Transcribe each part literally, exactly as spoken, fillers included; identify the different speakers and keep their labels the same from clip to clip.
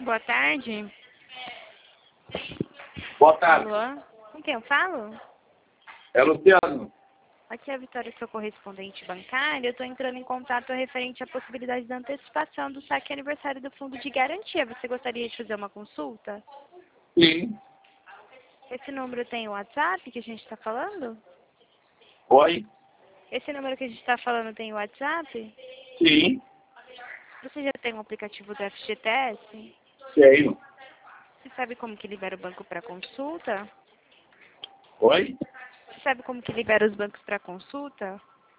Speaker 1: Boa tarde.
Speaker 2: Boa tarde.
Speaker 1: Alô? Com quem eu falo?
Speaker 2: É Luciano.
Speaker 1: Aqui é a Vitória, sou correspondente bancária. Eu estou entrando em contato referente à possibilidade da antecipação do saque aniversário do fundo de garantia. Você gostaria de fazer uma consulta?
Speaker 2: Sim.
Speaker 1: Esse número tem o WhatsApp que a gente está falando?
Speaker 2: Oi?
Speaker 1: Esse número que a gente está falando tem o WhatsApp?
Speaker 2: Sim.
Speaker 1: Você já tem um aplicativo do F G T S?
Speaker 2: Tenho.
Speaker 1: Você sabe como que libera o banco para consulta?
Speaker 2: Oi?
Speaker 1: Você sabe como que libera os bancos para consulta?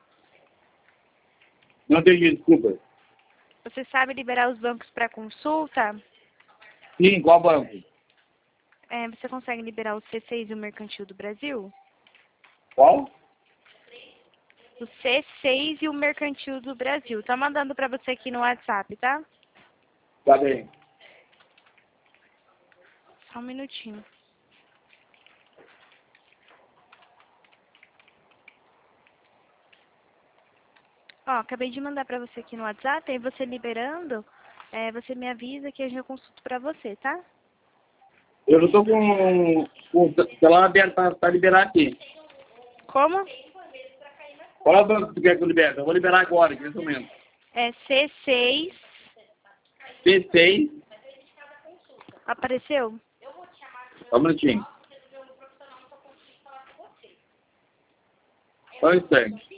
Speaker 2: Não entendi, desculpa.
Speaker 1: Você sabe liberar os bancos para consulta?
Speaker 2: Sim, qual banco?
Speaker 1: É, você consegue liberar o C seis e o Mercantil do Brasil?
Speaker 2: Qual?
Speaker 1: O C seis e o Mercantil do Brasil. Tá mandando para você aqui no WhatsApp, tá?
Speaker 2: Tá bem.
Speaker 1: Só um minutinho. Ó, acabei de mandar para você aqui no WhatsApp, aí você liberando, é, você me avisa que eu já consulto para você, tá?
Speaker 2: Eu não tô com, com o celular aberto pra, pra liberar aqui.
Speaker 1: Como?
Speaker 2: Qual é o banco que tu quer que eu libere? Eu vou liberar agora, aqui nesse momento.
Speaker 1: É C seis.
Speaker 2: C seis.
Speaker 1: Apareceu?
Speaker 2: Só um minutinho. Só um instante.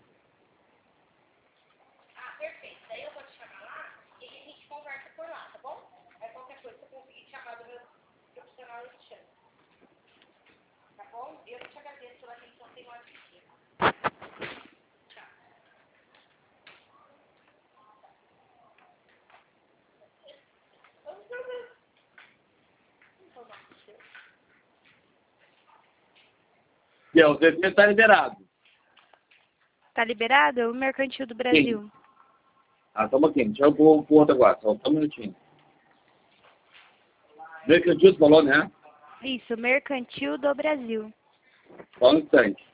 Speaker 2: E o C seis tá liberado.
Speaker 1: Tá liberado? O Mercantil do Brasil.
Speaker 2: Sim. Ah, toma aqui. Deixa eu pôr o outro agora. Só, só um minutinho. Mercantil, você falou, né?
Speaker 1: Isso, Mercantil do Brasil.
Speaker 2: Só um instante.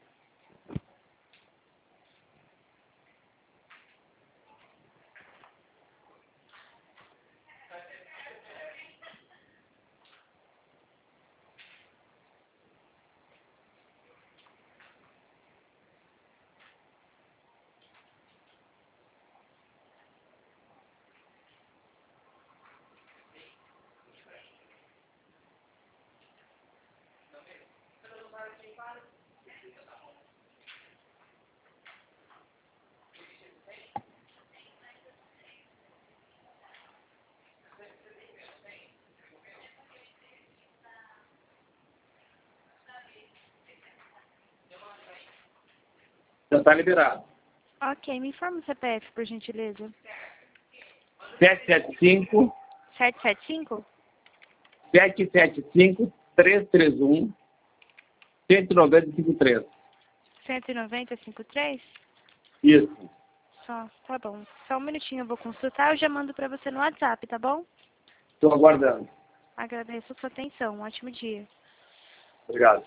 Speaker 2: Já tá liberado.
Speaker 1: Ok, me informa o C P F, por gentileza.
Speaker 2: sete sete cinco,
Speaker 1: sete sete cinco?
Speaker 2: sete sete cinco, três três um, um nove zero cinco três.
Speaker 1: cento e noventa e cinco três?
Speaker 2: Isso.
Speaker 1: Só, tá bom. Só um minutinho, eu vou consultar, eu já mando pra você no WhatsApp, tá bom?
Speaker 2: Estou aguardando.
Speaker 1: Agradeço a sua atenção, um ótimo dia.
Speaker 2: Obrigado.